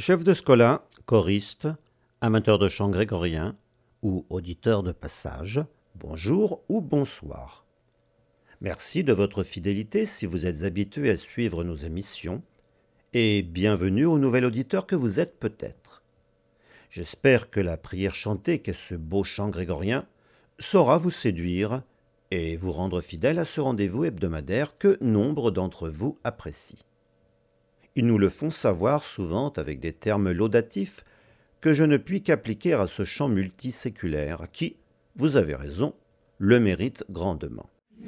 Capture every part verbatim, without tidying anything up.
Chef de scola, choriste, amateur de chant grégorien ou auditeur de passage, bonjour ou bonsoir. Merci de votre fidélité si vous êtes habitué à suivre nos émissions et bienvenue au nouvel auditeur que vous êtes peut-être. J'espère que la prière chantée qu'est ce beau chant grégorien saura vous séduire et vous rendre fidèle à ce rendez-vous hebdomadaire que nombre d'entre vous apprécient. Ils nous le font savoir souvent avec des termes laudatifs que je ne puis qu'appliquer à ce chant multiséculaire qui, vous avez raison, le mérite grandement.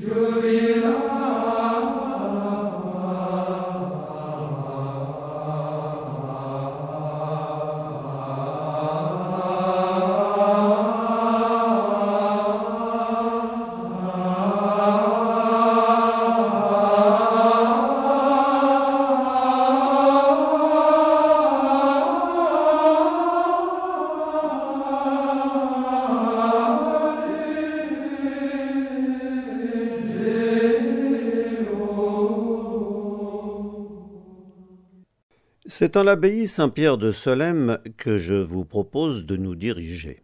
C'est en l'abbaye Saint-Pierre de Solesmes que je vous propose de nous diriger.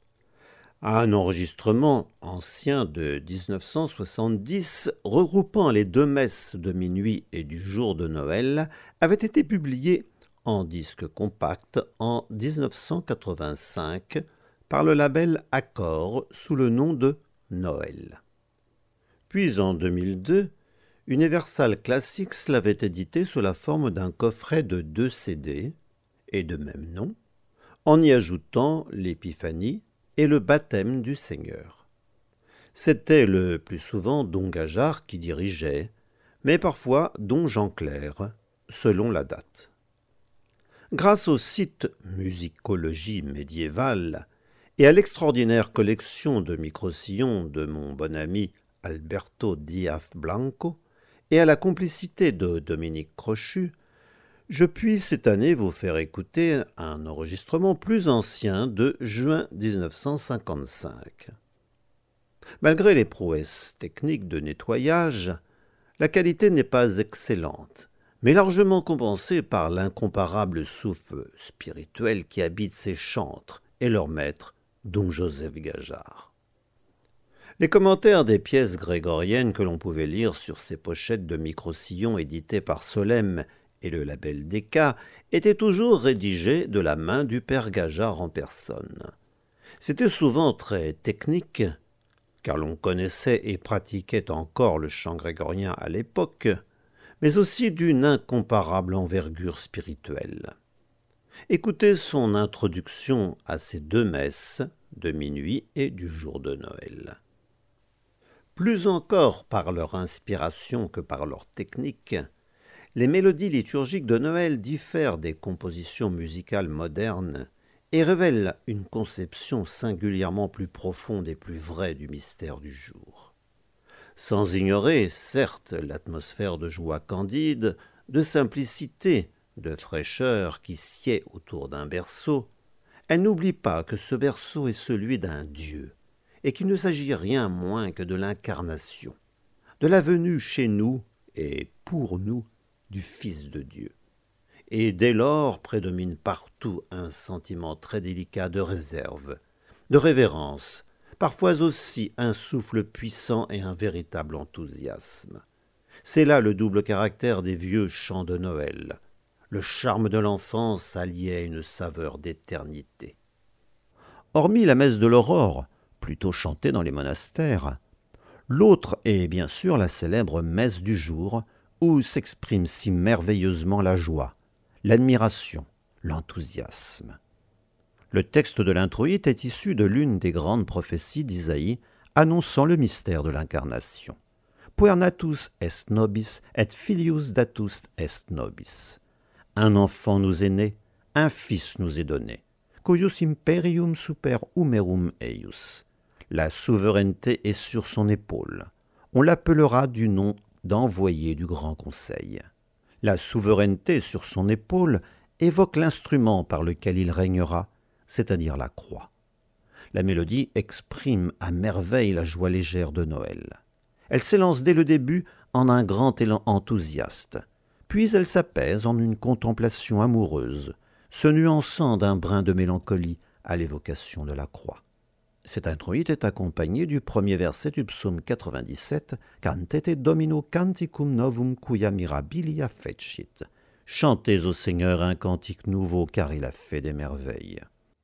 Un enregistrement ancien de dix-neuf cent soixante-dix, regroupant les deux messes de minuit et du jour de Noël, avait été publié en disque compact en dix-neuf cent quatre-vingt-cinq par le label Accord sous le nom de Noël. Puis en deux mille deux, Universal Classics l'avait édité sous la forme d'un coffret de deux C D, et de même nom, en y ajoutant l'Épiphanie et le baptême du Seigneur. C'était le plus souvent Don Gajard qui dirigeait, mais parfois Don Jean Clair, selon la date. Grâce au site Musicologie médiévale et à l'extraordinaire collection de microsillons de mon bon ami Alberto Díaz Blanco, et à la complicité de Dominique Crochu, je puis cette année vous faire écouter un enregistrement plus ancien de juin dix-neuf cent cinquante-cinq. Malgré les prouesses techniques de nettoyage, la qualité n'est pas excellente, mais largement compensée par l'incomparable souffle spirituel qui habite ces chantres et leur maître, Don Joseph Gajard. Les commentaires des pièces grégoriennes que l'on pouvait lire sur ces pochettes de microsillons éditées par Solesmes et le label Decca étaient toujours rédigés de la main du père Gajard en personne. C'était souvent très technique, car l'on connaissait et pratiquait encore le chant grégorien à l'époque, mais aussi d'une incomparable envergure spirituelle. Écoutez son introduction à ces deux messes de minuit et du jour de Noël. Plus encore par leur inspiration que par leur technique, les mélodies liturgiques de Noël diffèrent des compositions musicales modernes et révèlent une conception singulièrement plus profonde et plus vraie du mystère du jour. Sans ignorer, certes, l'atmosphère de joie candide, de simplicité, de fraîcheur qui sied autour d'un berceau, elle n'oublie pas que ce berceau est celui d'un Dieu, et qu'il ne s'agit rien moins que de l'incarnation, de la venue chez nous et pour nous du Fils de Dieu. Et dès lors prédomine partout un sentiment très délicat de réserve, de révérence, parfois aussi un souffle puissant et un véritable enthousiasme. C'est là le double caractère des vieux chants de Noël. Le charme de l'enfance allié à une saveur d'éternité. Hormis la messe de l'aurore, plutôt chantée dans les monastères, l'autre est bien sûr la célèbre messe du jour, où s'exprime si merveilleusement la joie, l'admiration, l'enthousiasme. Le texte de l'introïte est issu de l'une des grandes prophéties d'Isaïe annonçant le mystère de l'incarnation. Puer natus est nobis et filius datus est nobis. Un enfant nous est né, un fils nous est donné. Cuius imperium super humerum eius. La souveraineté est sur son épaule. On l'appellera du nom d'envoyé du Grand Conseil. La souveraineté sur son épaule évoque l'instrument par lequel il régnera, c'est-à-dire la croix. La mélodie exprime à merveille la joie légère de Noël. Elle s'élance dès le début en un grand élan enthousiaste, puis elle s'apaise en une contemplation amoureuse, se nuançant d'un brin de mélancolie à l'évocation de la croix. Cet introïte est accompagné du premier verset du psaume quatre-vingt-dix-sept « Cantete Domino canticum novum quia mirabilia fecit » « Chantez au Seigneur un cantique nouveau, car il a fait des merveilles. »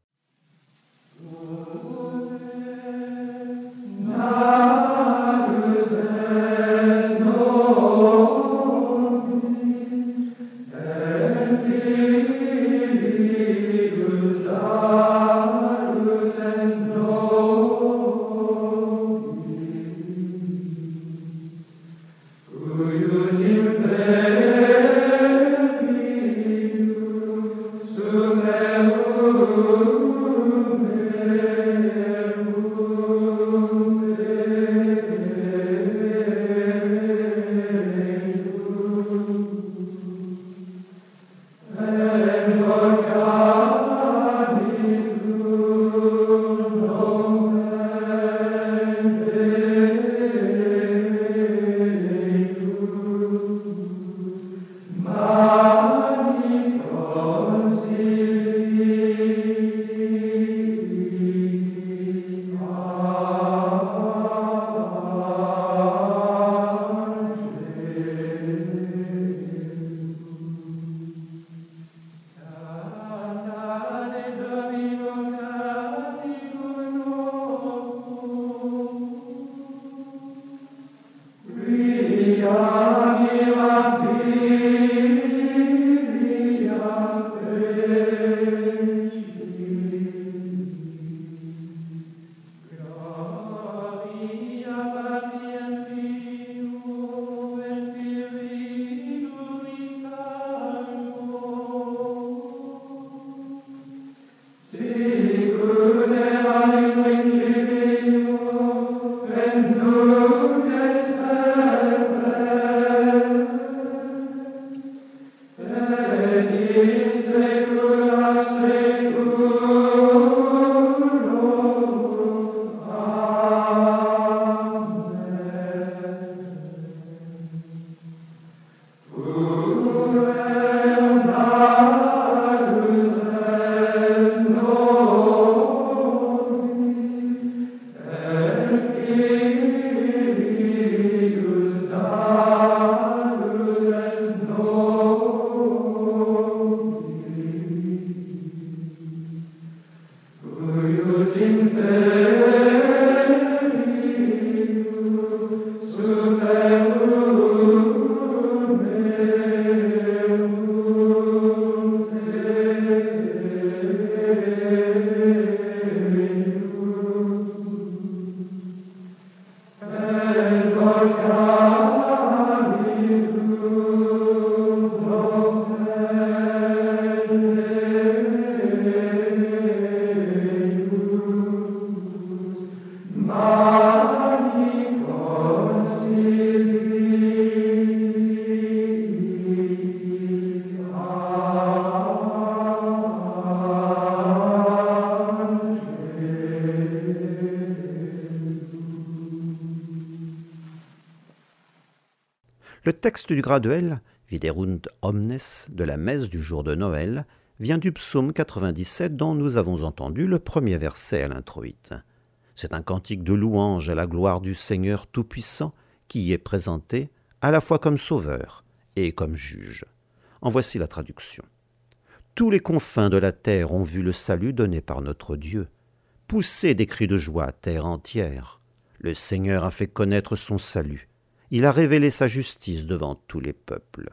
Le texte du graduel, Viderunt omnes, de la messe du jour de Noël, vient du psaume quatre-vingt-dix-sept dont nous avons entendu le premier verset à l'introïte. C'est un cantique de louange à la gloire du Seigneur Tout-Puissant qui y est présenté à la fois comme sauveur et comme juge. En voici la traduction. Tous les confins de la terre ont vu le salut donné par notre Dieu. Poussez des cris de joie, terre entière. Le Seigneur a fait connaître son salut. Il a révélé sa justice devant tous les peuples.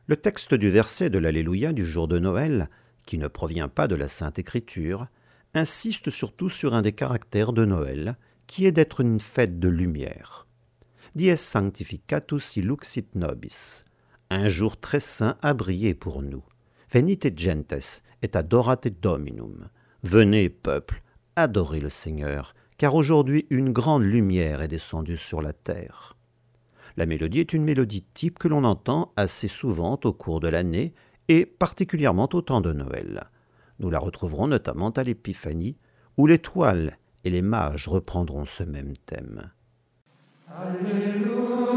Le texte du verset de l'Alléluia du jour de Noël, qui ne provient pas de la Sainte Écriture, insiste surtout sur un des caractères de Noël, qui est d'être une fête de lumière. Dies sanctificatus illuxit nobis. Un jour très saint a brillé pour nous. Venite gentes et adorate Dominum. Venez, peuple, adorez le Seigneur, car aujourd'hui une grande lumière est descendue sur la terre. La mélodie est une mélodie type que l'on entend assez souvent au cours de l'année et particulièrement au temps de Noël. Nous la retrouverons notamment à l'Épiphanie, où l'étoile et les mages reprendront ce même thème. Alléluia.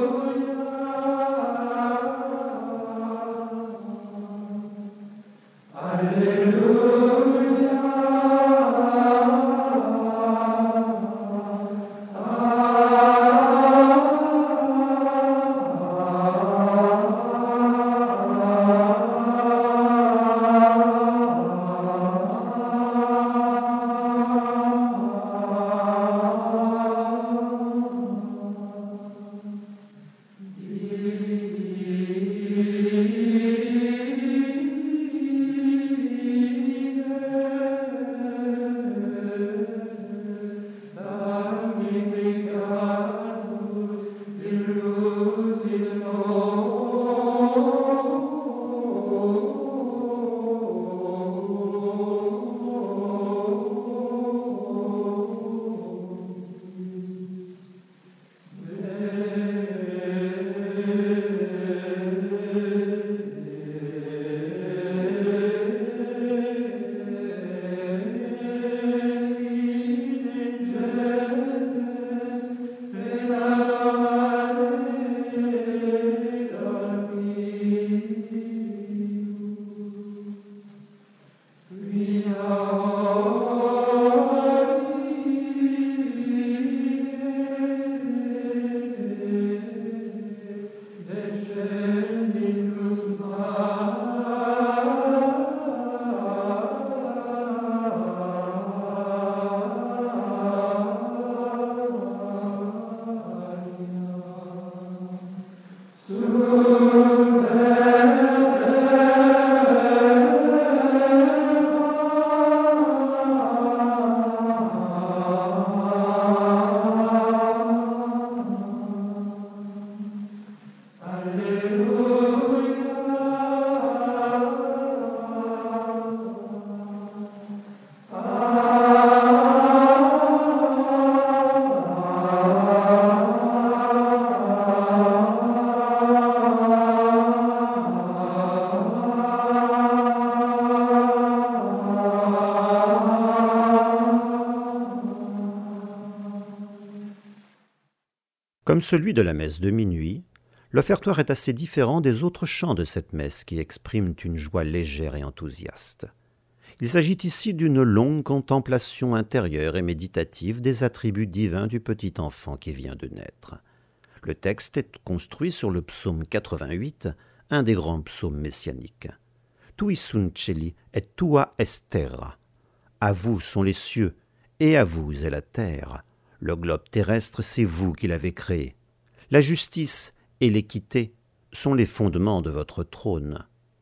Comme celui de la messe de minuit, l'offertoire est assez différent des autres chants de cette messe qui expriment une joie légère et enthousiaste. Il s'agit ici d'une longue contemplation intérieure et méditative des attributs divins du petit enfant qui vient de naître. Le texte est construit sur le psaume quatre-vingt-huit, un des grands psaumes messianiques. « Tui sunt celi et tua est terra » À vous sont les cieux, et à vous est la terre. Le globe terrestre, c'est vous qui l'avez créé. La justice et l'équité sont les fondements de votre trône.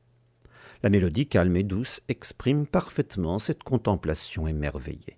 La mélodie calme et douce exprime parfaitement cette contemplation émerveillée.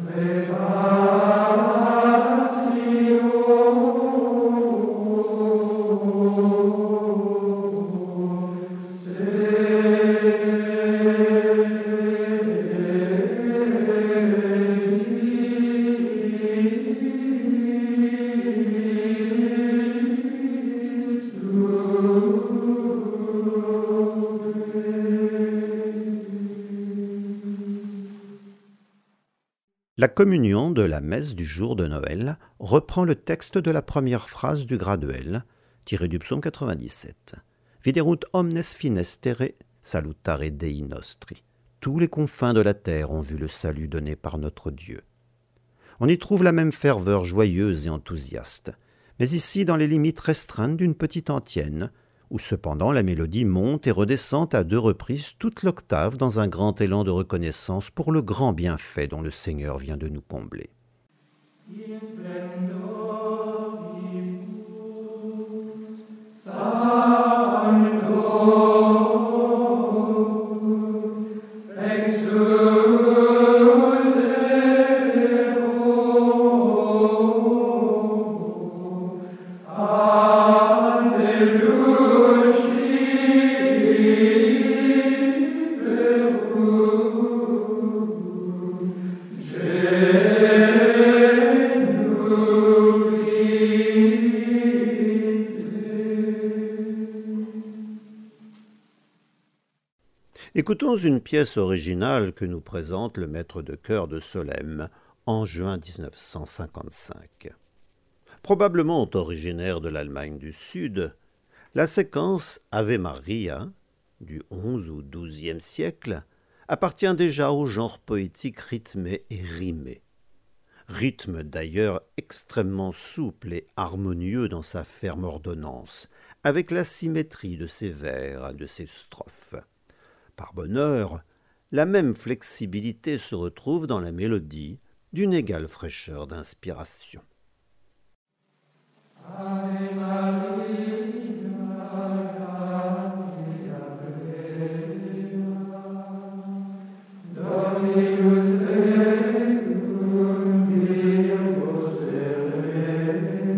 La communion de la messe du jour de Noël reprend le texte de la première phrase du graduel, tiré du psaume quatre-vingt-dix-sept. Viderunt omnes finestere salutare Dei nostri. Tous les confins de la terre ont vu le salut donné par notre Dieu. On y trouve la même ferveur joyeuse et enthousiaste, mais ici dans les limites restreintes d'une petite antienne, où cependant la mélodie monte et redescend à deux reprises toute l'octave dans un grand élan de reconnaissance pour le grand bienfait dont le Seigneur vient de nous combler. Écoutons une pièce originale que nous présente le maître de chœur de Solesmes en juin mille neuf cent cinquante-cinq. Probablement originaire de l'Allemagne du Sud, la séquence Ave Maria, du onze ou douzième siècle, appartient déjà au genre poétique rythmé et rimé. Rythme d'ailleurs extrêmement souple et harmonieux dans sa ferme ordonnance, avec la symétrie de ses vers et de ses strophes. Par bonheur, la même flexibilité se retrouve dans la mélodie, d'une égale fraîcheur d'inspiration. Ave Maria, gratia plena, Dominus tecum, Deus serena,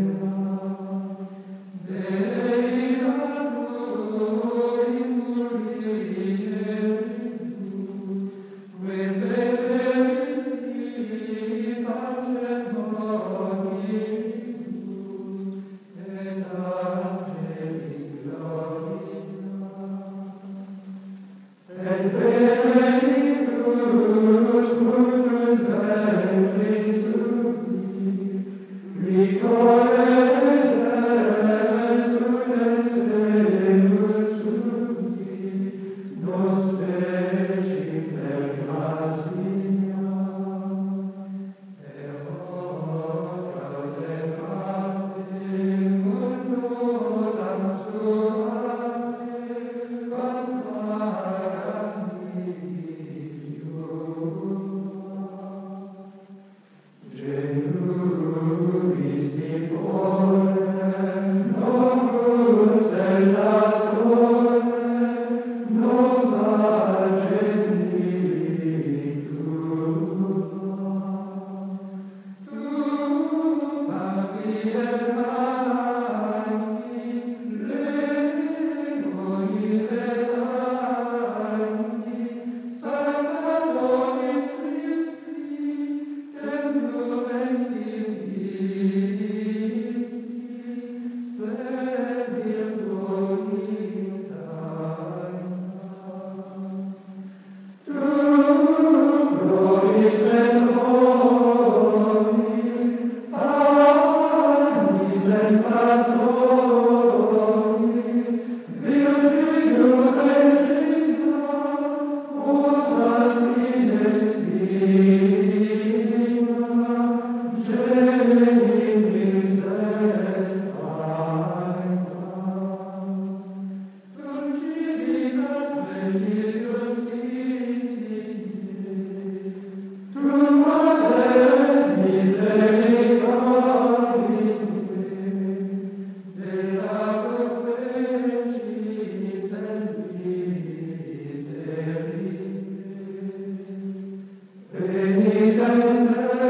Amen.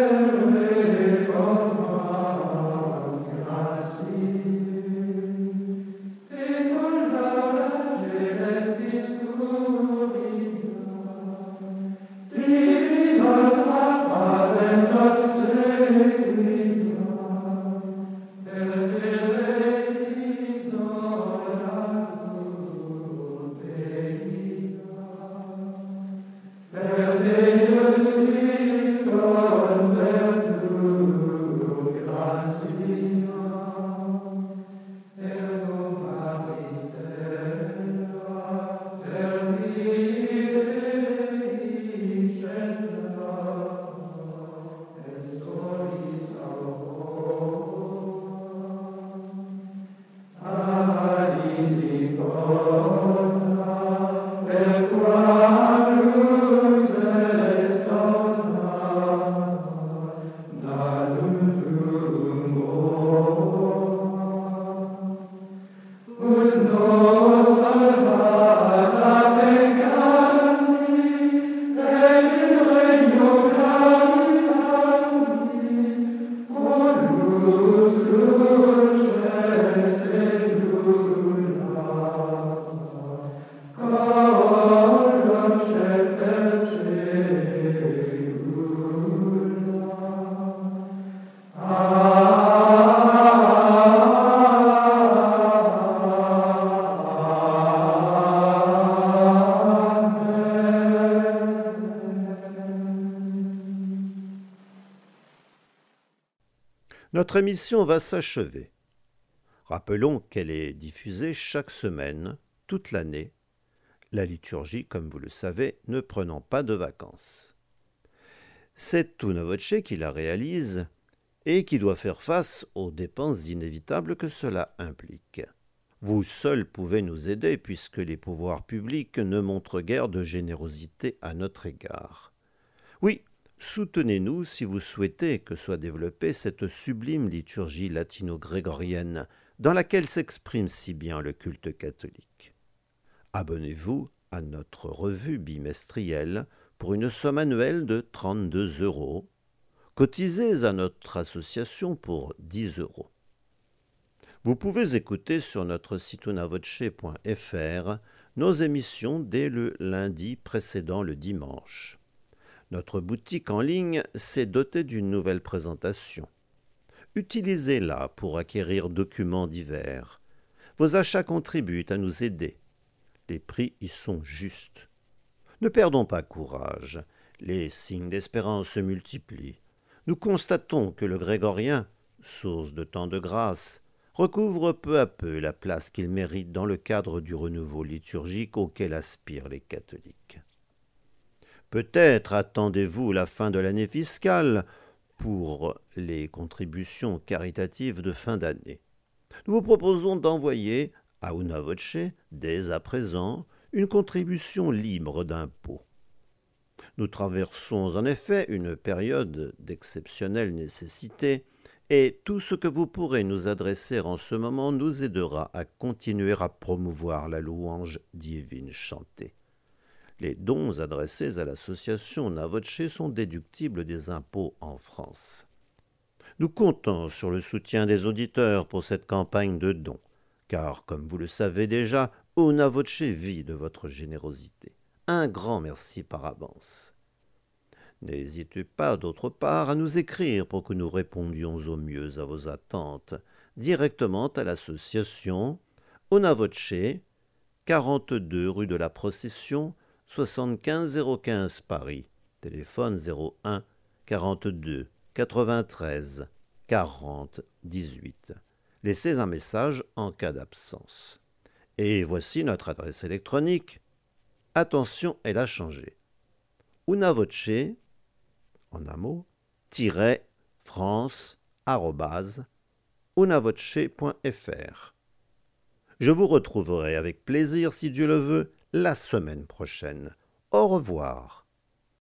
Notre émission va s'achever. Rappelons qu'elle est diffusée chaque semaine, toute l'année, la liturgie, comme vous le savez, ne prenant pas de vacances. C'est Una Voce qui la réalise et qui doit faire face aux dépenses inévitables que cela implique. Vous seuls pouvez nous aider puisque les pouvoirs publics ne montrent guère de générosité à notre égard. Oui, soutenez-nous si vous souhaitez que soit développée cette sublime liturgie latino-grégorienne dans laquelle s'exprime si bien le culte catholique. Abonnez-vous à notre revue bimestrielle pour une somme annuelle de trente-deux euros. Cotisez à notre association pour dix euros. Vous pouvez écouter sur notre site unavoce point f r nos émissions dès le lundi précédant le dimanche. Notre boutique en ligne s'est dotée d'une nouvelle présentation. Utilisez-la pour acquérir documents divers. Vos achats contribuent à nous aider. Les prix y sont justes. Ne perdons pas courage. Les signes d'espérance se multiplient. Nous constatons que le grégorien, source de tant de grâce, recouvre peu à peu la place qu'il mérite dans le cadre du renouveau liturgique auquel aspirent les catholiques. Peut-être attendez-vous la fin de l'année fiscale pour les contributions caritatives de fin d'année. Nous vous proposons d'envoyer à Una Voce, dès à présent, une contribution libre d'impôts. Nous traversons en effet une période d'exceptionnelle nécessité et tout ce que vous pourrez nous adresser en ce moment nous aidera à continuer à promouvoir la louange divine chantée. Les dons adressés à l'association Una Voce sont déductibles des impôts en France. Nous comptons sur le soutien des auditeurs pour cette campagne de dons, car, comme vous le savez déjà, Una Voce vit de votre générosité. Un grand merci par avance. N'hésitez pas, d'autre part, à nous écrire pour que nous répondions au mieux à vos attentes, directement à l'association Una Voce, quarante-deux rue de la Procession, soixante-quinze zéro quinze Paris, téléphone zéro un quarante-deux quatre-vingt-treize quarante dix-huit. Laissez un message en cas d'absence. Et voici notre adresse électronique. Attention, elle a changé. Unavoce, en un mot, tiret france arobase unavoce point f r. Je vous retrouverai avec plaisir, si Dieu le veut, la semaine prochaine. Au revoir.